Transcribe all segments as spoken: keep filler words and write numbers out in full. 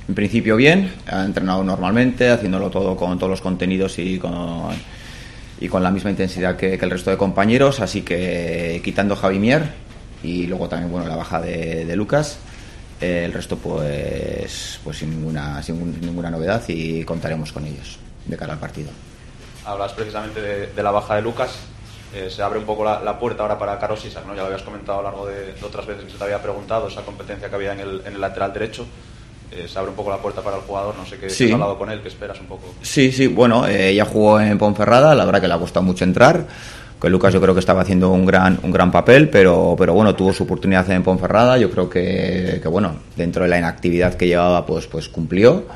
en principio bien, ha entrenado normalmente, haciéndolo todo con todos los contenidos y con, y con la misma intensidad que, que el resto de compañeros, así que quitando Javi Mier y luego también bueno la baja de, de Lucas, eh, el resto pues pues sin ninguna sin ninguna novedad y contaremos con ellos de cara al partido. Hablas precisamente de, de la baja de Lucas. Eh, se abre un poco la, la puerta ahora para Carlos Isak, ¿no? Ya lo habías comentado a lo largo de, de otras veces que se te había preguntado esa competencia que había en el, en el lateral derecho. Eh, se abre un poco la puerta para el jugador, no sé qué, sí. ¿Has hablado con él? ¿Qué esperas un poco? Sí, sí, bueno, eh, ella jugó en Ponferrada, la verdad que le ha costado mucho entrar, que Lucas yo creo que estaba haciendo un gran un gran papel, pero pero bueno, tuvo su oportunidad en Ponferrada, yo creo que, que bueno, dentro de la inactividad que llevaba pues pues cumplió,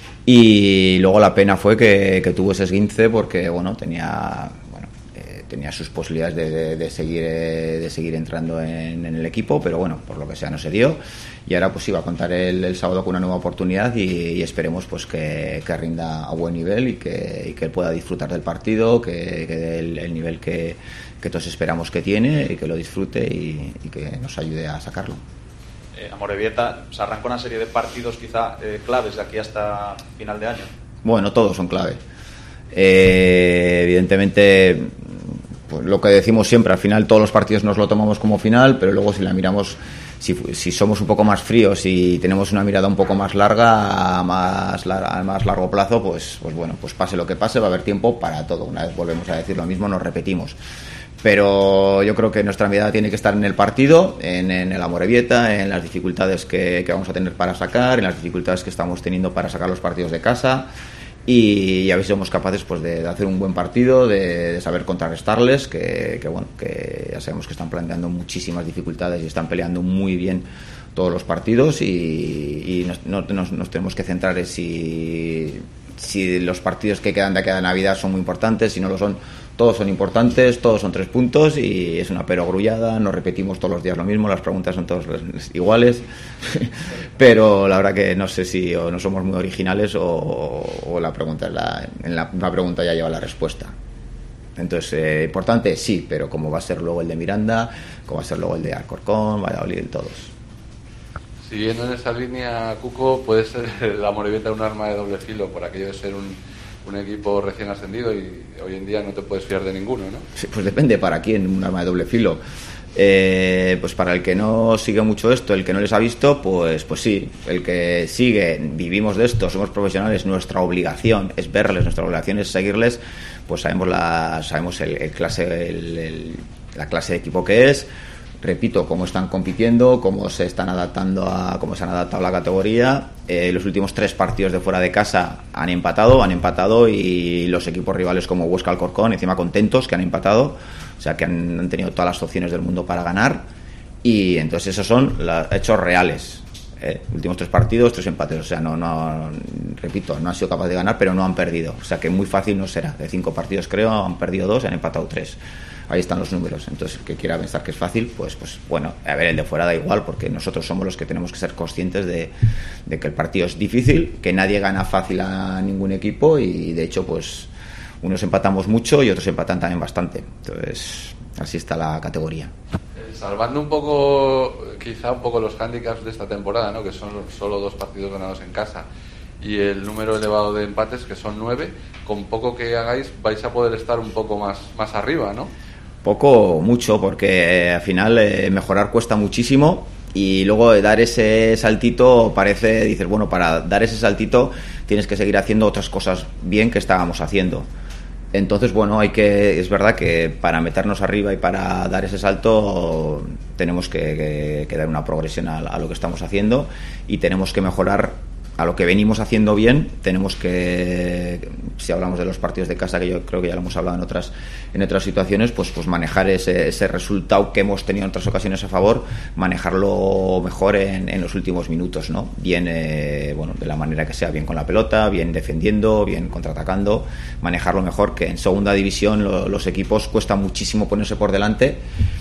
y luego la pena fue que, que tuvo ese esguince porque bueno, tenía tenía sus posibilidades de, de, de seguir eh, de seguir entrando en, en el equipo, pero bueno, por lo que sea no se dio, y ahora pues iba a contar el, el sábado con una nueva oportunidad y, y esperemos pues que, que rinda a buen nivel y que, y que pueda disfrutar del partido, que, que dé el, el nivel que, que todos esperamos que tiene y que lo disfrute y, y que nos ayude a sacarlo. Eh, Amorebieta, se arrancó una serie de partidos quizá eh, claves de aquí hasta final de año. Bueno, todos son clave. Eh, evidentemente, pues lo que decimos siempre, al final todos los partidos nos lo tomamos como final, pero luego si la miramos, si, si somos un poco más fríos y tenemos una mirada un poco más larga, a más, a más largo plazo, pues, pues bueno, pues pase lo que pase, va a haber tiempo para todo. Una vez volvemos a decir lo mismo, nos repetimos. Pero yo creo que nuestra mirada tiene que estar en el partido, en, en el Amorebieta, en las dificultades que, que vamos a tener para sacar, en las dificultades que estamos teniendo para sacar los partidos de casa. Y a ver si somos capaces pues de, de hacer un buen partido, de, de saber contrarrestarles, que, que bueno, que ya sabemos que están planteando muchísimas dificultades y están peleando muy bien todos los partidos, y, y nos, no, nos, nos tenemos que centrar en si, si los partidos que quedan de aquí a Navidad son muy importantes, si no lo son, todos son importantes, todos son tres puntos y es una perogrullada, nos repetimos todos los días lo mismo, las preguntas son todas iguales, pero la verdad que no sé si o no somos muy originales o, o la pregunta es la, en la, la pregunta ya lleva la respuesta. Entonces, eh, importante, sí, pero como va a ser luego el de Miranda, como va a ser luego el de Alcorcón, Valladolid, todos. Siguiendo en esa línea, Cuco, puede ser la Amorebieta un arma de doble filo por aquello de ser un un equipo recién ascendido y hoy en día no te puedes fiar de ninguno, ¿no? Sí, pues depende para quién, un arma de doble filo. Eh, pues para el que no sigue mucho esto, el que no les ha visto, pues pues sí. El que sigue, vivimos de esto, somos profesionales, nuestra obligación es verles, nuestra obligación es seguirles, pues sabemos la sabemos el, el clase el, el, la clase de equipo que es. Repito, cómo están compitiendo, cómo se están adaptando a cómo se han adaptado a la categoría. Eh, los últimos tres partidos de fuera de casa han empatado, han empatado y los equipos rivales como Huesca, Alcorcón, encima contentos que han empatado, o sea que han, han tenido todas las opciones del mundo para ganar, y entonces esos son los hechos reales. Eh, últimos tres partidos, tres empates, o sea, no, no, repito, no han sido capaces de ganar, pero no han perdido, o sea que muy fácil no será. De cinco partidos creo, han perdido dos y han empatado tres. Ahí están los números. Entonces, el que quiera pensar que es fácil, pues, pues bueno, a ver, el de fuera da igual, porque nosotros somos los que tenemos que ser conscientes de, de que el partido es difícil, que nadie gana fácil a ningún equipo, y de hecho, pues unos empatamos mucho y otros empatan también bastante. Entonces, así está la categoría. Salvando un poco, quizá un poco los hándicaps de esta temporada, ¿no? Que son solo dos partidos ganados en casa y el número elevado de empates, que son nueve, con poco que hagáis vais a poder estar un poco más, más arriba, ¿no? Poco, mucho, porque eh, al final eh, mejorar cuesta muchísimo, y luego de dar ese saltito parece, dices, bueno, para dar ese saltito tienes que seguir haciendo otras cosas bien que estábamos haciendo. Entonces, bueno, hay que, es verdad que para meternos arriba y para dar ese salto tenemos que, que, que dar una progresión a, a lo que estamos haciendo, y tenemos que mejorar a lo que venimos haciendo bien. Tenemos que, si hablamos de los partidos de casa, que yo creo que ya lo hemos hablado en otras en otras situaciones, pues pues manejar ese, ese resultado que hemos tenido en otras ocasiones a favor, manejarlo mejor en, en los últimos minutos, ¿no? Bien, eh, bueno, de la manera que sea, bien con la pelota, bien defendiendo, bien contraatacando, manejarlo mejor, que en segunda división lo, los equipos cuesta muchísimo ponerse por delante.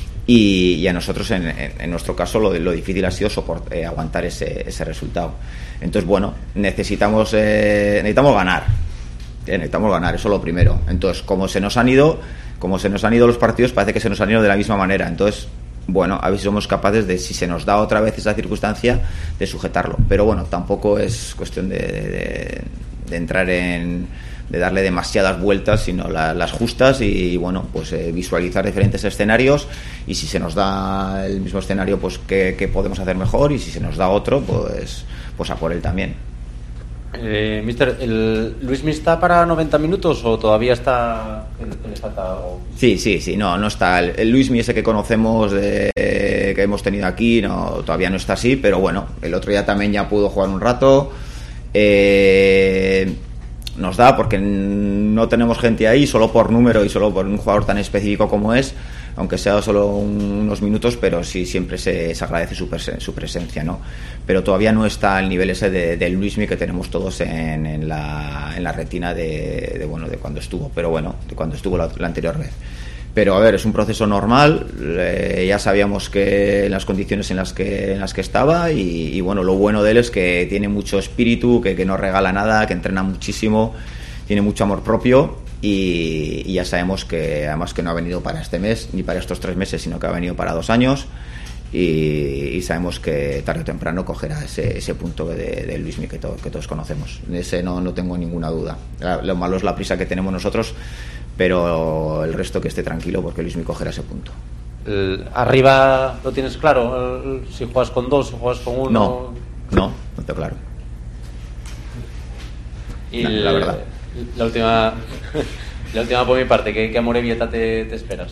Y, y a nosotros, en, en, en nuestro caso, lo, lo difícil ha sido soport, eh, aguantar ese, ese resultado. Entonces, bueno, necesitamos eh, necesitamos ganar. Eh, necesitamos ganar, eso es lo primero. Entonces, como se nos han ido, como se nos han ido los partidos, parece que se nos han ido de la misma manera. Entonces, bueno, a ver si somos capaces de, si se nos da otra vez esa circunstancia, de sujetarlo. Pero bueno, tampoco es cuestión de, de, de entrar en, de darle demasiadas vueltas, sino la, las justas y, bueno, pues eh, visualizar diferentes escenarios, y si se nos da el mismo escenario, pues qué, qué podemos hacer mejor, y si se nos da otro, pues, pues a por él también. Eh, mister, ¿el Luismi está para noventa minutos o todavía está en, en estado? Sí, sí, sí, no, no está. El, el Luismi ese que conocemos, de, que hemos tenido aquí, no, todavía no está así, pero bueno, el otro día también ya pudo jugar un rato. Eh, nos da, porque no tenemos gente ahí, solo por número y solo por un jugador tan específico como es, aunque sea solo un, unos minutos, pero sí siempre se, se agradece su, presen, su presencia, ¿no? Pero todavía no está al nivel ese de, del Luismi que tenemos todos en, en, la, en la retina de, de, bueno, de cuando estuvo, pero bueno, de cuando estuvo la, la anterior vez. Pero a ver, es un proceso normal, eh, ya sabíamos que las condiciones en las que, en las que estaba, y, y bueno, lo bueno de él es que tiene mucho espíritu, que, que no regala nada, que entrena muchísimo, tiene mucho amor propio, y, y ya sabemos que además que no ha venido para este mes ni para estos tres meses, sino que ha venido para dos años, y, y sabemos que tarde o temprano cogerá ese, ese punto de, de Luismi que, to, que todos conocemos. De ese no, no tengo ninguna duda. Lo malo es la prisa que tenemos nosotros, pero el resto que esté tranquilo, porque Luismi cogerá ese punto. El, ¿Arriba lo tienes claro? El, si juegas con dos, si juegas con uno. No, no, no tengo claro. Y no, la verdad. La última, la última por mi parte, ¿qué, qué Amorebieta te, te esperas?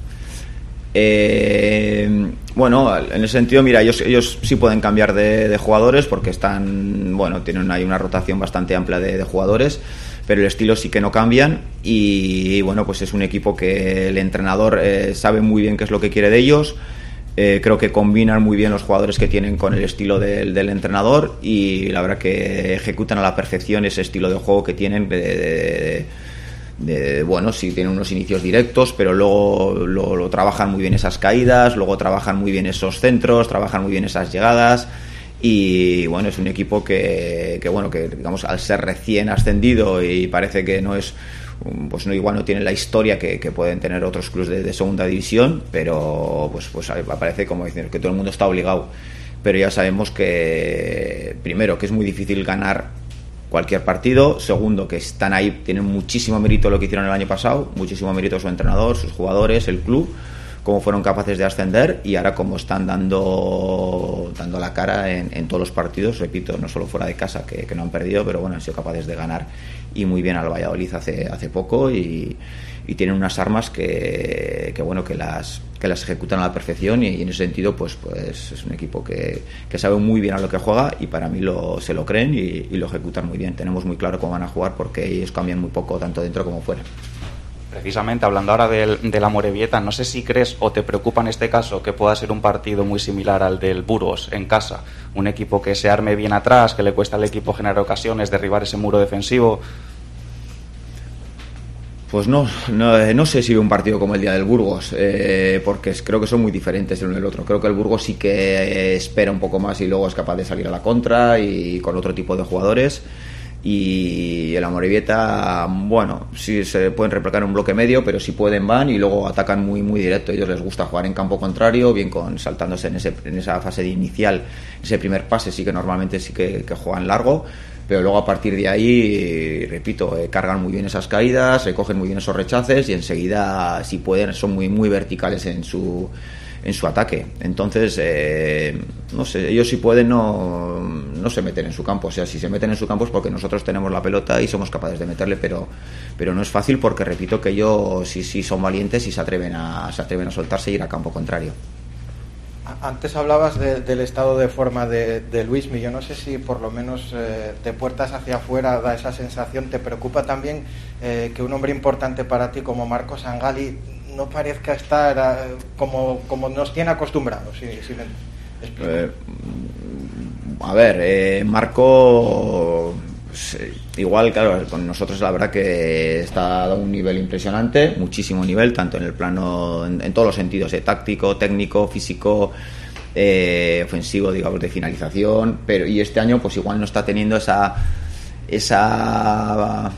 Eh, bueno, en ese sentido, mira, ellos, ellos sí pueden cambiar de, de jugadores, porque están, bueno, tienen ahí una rotación bastante amplia de, de jugadores, pero el estilo sí que no cambian, y, y bueno, pues es un equipo que el entrenador eh, sabe muy bien qué es lo que quiere de ellos. Eh, creo que combinan muy bien los jugadores que tienen con el estilo del, del entrenador, y la verdad que ejecutan a la perfección ese estilo de juego que tienen de, de, de, de bueno, sí tienen unos inicios directos, pero luego lo, lo trabajan muy bien esas caídas, luego trabajan muy bien esos centros, trabajan muy bien esas llegadas, y bueno, es un equipo que, que bueno, que digamos, al ser recién ascendido y parece que no es, pues no, igual no tienen la historia que, que pueden tener otros clubes de, de segunda división, pero pues pues parece como decir que todo el mundo está obligado, pero ya sabemos que primero que es muy difícil ganar cualquier partido, segundo que están ahí, tienen muchísimo mérito lo que hicieron el año pasado, muchísimo mérito su entrenador, sus jugadores, el club, cómo fueron capaces de ascender, y ahora cómo están dando dando la cara en, en todos los partidos, repito, no solo fuera de casa, que, que no han perdido, pero bueno, han sido capaces de ganar, y muy bien al Valladolid hace hace poco, y, y tienen unas armas que, que bueno, que las que las ejecutan a la perfección, y, y en ese sentido pues pues es un equipo que, que sabe muy bien a lo que juega, y para mí lo, se lo creen y, y lo ejecutan muy bien. Tenemos muy claro cómo van a jugar, porque ellos cambian muy poco tanto dentro como fuera. Precisamente, hablando ahora del, del Amorebieta, no sé si crees o te preocupa en este caso que pueda ser un partido muy similar al del Burgos en casa, un equipo que se arme bien atrás, que le cuesta al equipo generar ocasiones, derribar ese muro defensivo. Pues no, no, no sé si un partido como el día del Burgos, eh, porque creo que son muy diferentes el uno y el otro. Creo que el Burgos sí que espera un poco más y luego es capaz de salir a la contra, y con otro tipo de jugadores. Y el Amorebieta, bueno, sí se pueden replicar en un bloque medio, pero si pueden van y luego atacan muy muy directo. A ellos les gusta jugar en campo contrario, bien con saltándose en ese en esa fase de inicial, ese primer pase sí que normalmente sí que, que juegan largo, pero luego a partir de ahí, repito, eh, cargan muy bien esas caídas, recogen muy bien esos rechaces, y enseguida, si pueden, son muy muy verticales en su en su ataque. Entonces, eh, no sé, ellos si pueden no, no se meten en su campo. O sea, si se meten en su campo es porque nosotros tenemos la pelota y somos capaces de meterle, pero pero no es fácil, porque repito que ellos sí sí son valientes y se atreven a se atreven a soltarse y ir a campo contrario. Antes hablabas de, del estado de forma de, de Luismi. Yo no sé si por lo menos eh, de puertas hacia afuera da esa sensación. ¿Te preocupa también eh, que un hombre importante para ti como Marco Sangali no parezca estar eh, como, como nos tiene acostumbrados? Si, si me explico. Eh, a ver, eh, Marco, pues, igual, claro, con nosotros la verdad que está a un nivel impresionante, muchísimo nivel, tanto en el plano, en, en todos los sentidos, eh, táctico, técnico, físico, eh, ofensivo, digamos, de finalización, pero y este año pues igual no está teniendo esa esa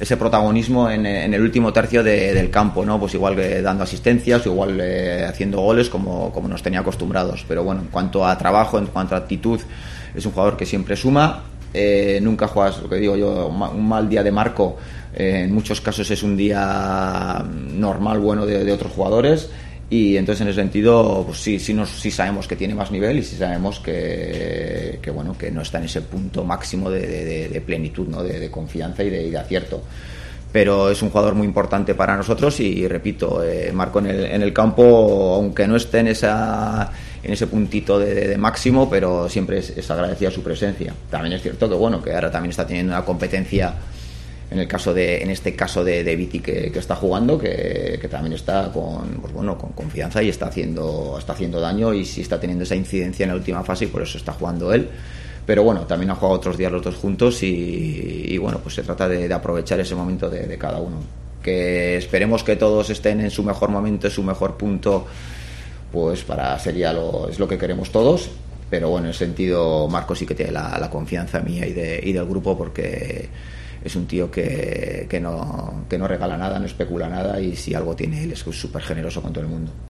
ese protagonismo en, en el último tercio de, del campo, ¿no? Pues igual que dando asistencias, igual eh, haciendo goles como, como nos tenía acostumbrados. Pero bueno, en cuanto a trabajo, en cuanto a actitud, es un jugador que siempre suma. Eh, nunca juegas, lo que digo yo, un mal día de Marco, eh, en muchos casos es un día normal, bueno, de, de otros jugadores. Y entonces en ese sentido, pues sí, sí, nos, sí sabemos que tiene más nivel y sí sabemos que, que bueno, que no está en ese punto máximo de, de, de plenitud, ¿no? de, de confianza y de, y de acierto. Pero es un jugador muy importante para nosotros y, y repito, eh, Marco en el, en el campo, aunque no esté en esa en ese puntito de, de, de máximo, pero siempre es, es agradecida su presencia. También es cierto que bueno, que ahora también está teniendo una competencia. En el caso de, en este caso de, de Viti que, que está jugando, que, que también está con, pues bueno, con confianza y está haciendo, está haciendo daño y sí está teniendo esa incidencia en la última fase y por eso está jugando él. Pero bueno, también han jugado otros días los dos juntos y, y bueno, pues se trata de, de aprovechar ese momento de, de cada uno. Que esperemos que todos estén en su mejor momento, en su mejor punto, pues para sería lo, es lo que queremos todos. Pero bueno, en ese sentido Marco sí que tiene la, la confianza mía y, de, y del grupo porque es un tío que, que, no, que no regala nada, no especula nada y si algo tiene él es súper generoso con todo el mundo.